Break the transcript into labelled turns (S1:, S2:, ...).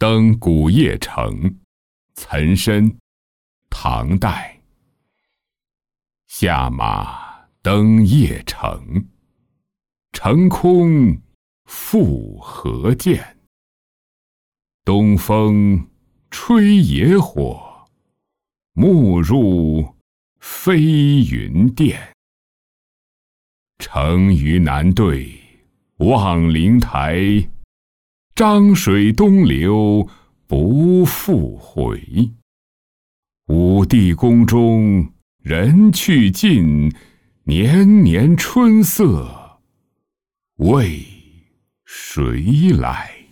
S1: 登古邺城，岑参，唐代。下马登邺城，城空复何见？东风吹野火，暮入飞云殿。乘余南对望灵台，漳水东流不复回。武帝宫中人去尽，年年春色为谁来？